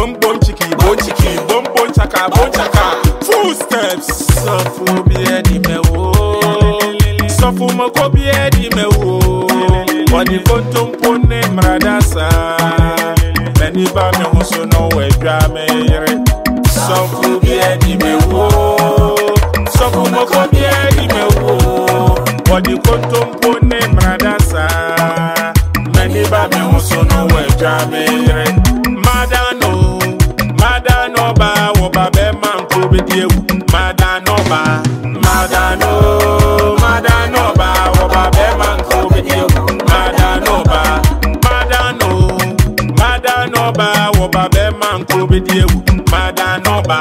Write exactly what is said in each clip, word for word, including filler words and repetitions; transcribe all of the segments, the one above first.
Boom boom chiki, boom chiki, boom boom chaka, boom chaka. Footsteps. Sofu biedi me wo. Sofu moko biedi me wo. Wadi kontum pone mradasa. Meni ba me huso no we dwa me yere. Sofu biedi me wo. Sofu moko biedi me wo. Wadi kontum pone mradasa. Meni ba me huso no we dwa me yere. Madano, Madano ba woba be man ko be die. Madano ba, Madano, Madano ba woba be man ko be die. Madano ba, Madano, Madano ba woba be man ko be die. Madano ba,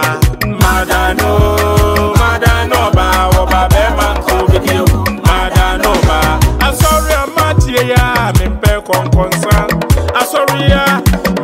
Madano, Madano ba woba be man ko be die. Madano ba. I'm sorry I'm not here, me pe kon konsa. I'm sorry ya.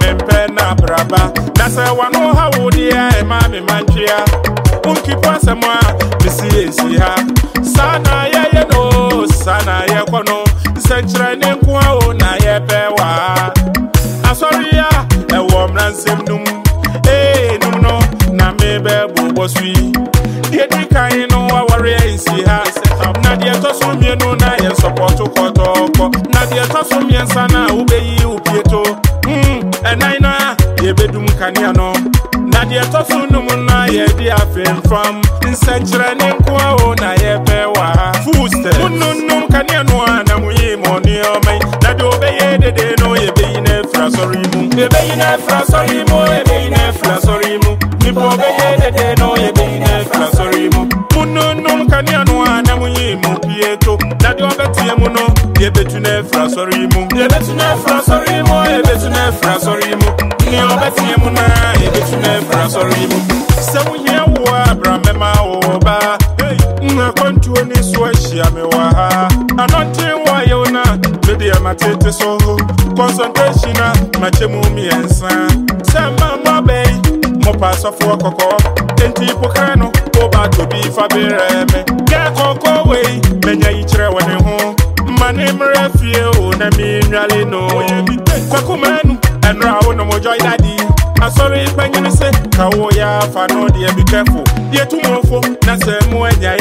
Braba, that's a one oh how would ya, mammy manchia. Unki Pasama, Missy Siha, Sana ya no, Sana ya kono, Central Nenqua, na ya bewa. I'm sorry ya, a woman sim num, eh, no, no, na maybe was we. Dear Dika, no, our race, he has. Nadia Tosumi, no, na ya support to Koto, Nadia Tosumi and Sana, obey you, Pieto. Hmm, and I know. Bedum kaniano na de toso no na ye de afem from nsenchire ne nko na ye bewa fuste nunun kaniano na muyi moni o mai na de obeye de de no ye be na fra sorry mu ye be na fra sorry mu ye be na fra sorry mu mi po obeye de de no ye be na fra sorry mu nunun kaniano na muyi mu pieto na de obetie mu no ye betu na fra sorry mu ye betu na fra sorry mu ye betu na fra sorry mu ni obeti emuna ebeti na fra sorry mu se wo hia wo abra mema wo ba na kontu oni so ahia me wa ha anointing wo ye una me de amatete so concentration na machemu mi ensa se mama be mo pass of kokoko enti poka no oba to bi fa bere me ga kokko we menya yi kire woni ho mane mra fie o na mi nwale no ye bi kwakumanu enra wo no mo joy daddy. I'm sorry if I can say, Kawoya, Fano, dear, be careful. Dear tomorrow, Nasa Moya,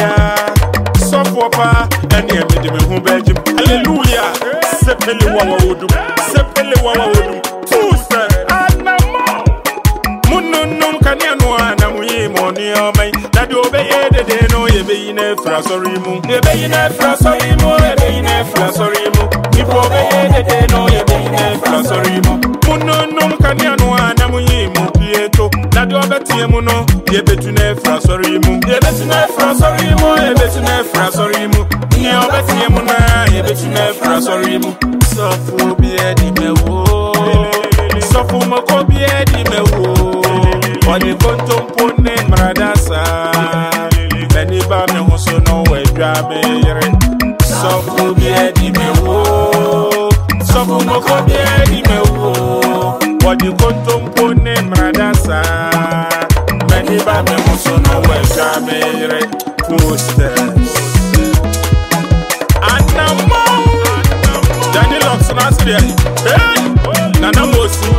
so for pa, and near me, who Belgium. Hallelujah. Sepeli Wawa would do, Sepeli Wawa would do. Fuster, and no more. Munun Caniano, and we money on my that you obey the day, no, you be in a frasorimu. You be in a frasorimu, you be in a frasorimu. You obey the day, no, you be in a frasorimu. Munun Caniano. Na do betie mu no ye betu na fra sorry mu ye betu na fra sorry mu ye betu na fra sorry mu ni obetie mu na ye betu na fra sorry mu sofu bi edi me wo sofu mako bi edi me wo woni kontom pone mradasa meni ba me hoso no we dwa me yere sofu bi edi me wo sofu mako bi edi me wo woni kontom pone mradasa many ba me muso no we jamere footsteps anamo Daniel Oxon asiri hey nana mosi